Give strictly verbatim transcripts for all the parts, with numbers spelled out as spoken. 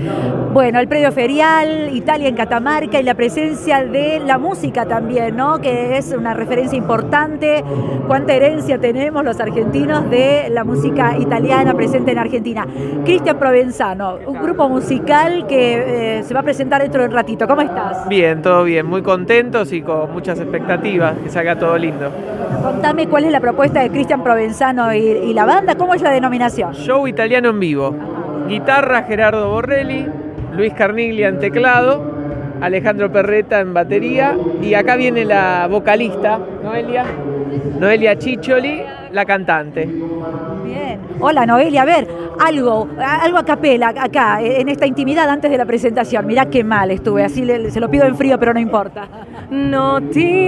Bueno, el predio ferial, Italia en Catamarca y la presencia de la música también, ¿no? Que es una referencia importante. Cuánta herencia tenemos los argentinos de la música italiana presente en Argentina. Cristian Provenzano, un grupo musical que eh, se va a presentar dentro de un ratito. ¿Cómo estás? Bien, todo bien, muy contentos y con muchas expectativas, que salga todo lindo. Contame cuál es la propuesta de Cristian Provenzano y, y la banda, ¿cómo es la denominación? Show italiano en vivo. Guitarra Gerardo Borrelli, Luis Carniglia en teclado, Alejandro Perretta en batería y acá viene la vocalista, Noelia, Noelia Ciccioli, la cantante. Bien. Hola Noelia, a ver, algo, algo a capela acá, en esta intimidad antes de la presentación. Mirá qué mal estuve, así le, se lo pido en frío, pero no importa. Notti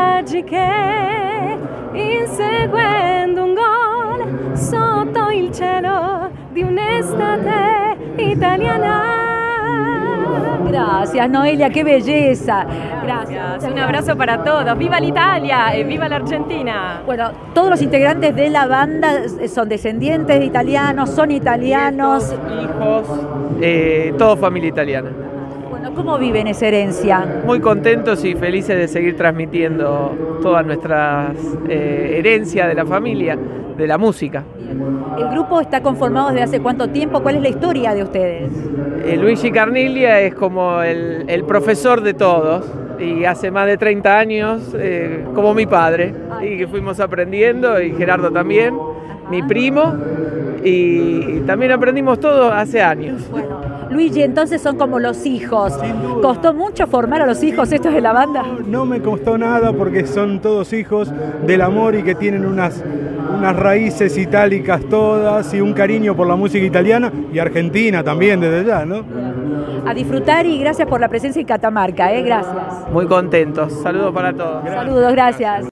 magiche, inseguendo un gol sotto il cielo di un'estate italiana. Gracias, Noelia, qué belleza. Gracias. Un abrazo para todos. ¡Viva l'Italia y viva la Argentina! Bueno, todos los integrantes de la banda son descendientes de italianos, son italianos. Nietos, hijos, eh, todo familia italiana. Bueno, ¿cómo viven esa herencia? Muy contentos y felices de seguir transmitiendo todas nuestras eh, herencias de la familia, de la música. ¿El grupo está conformado desde hace cuánto tiempo? ¿Cuál es la historia de ustedes? Eh, Luigi Carniglia es como el, el profesor de todos y hace más de treinta años eh, como mi padre y que fuimos aprendiendo y Gerardo también, mi primo y también aprendimos todo hace años. Bueno, Luigi, entonces son como los hijos. ¿Costó mucho formar a los hijos estos de la banda? No, no me costó nada porque son todos hijos del amor y que tienen unas, unas raíces itálicas todas y un cariño por la música italiana y argentina también desde ya, ¿no? A disfrutar y gracias por la presencia en Catamarca, ¿eh? Gracias. Muy contentos. Saludos para todos. Saludos, gracias.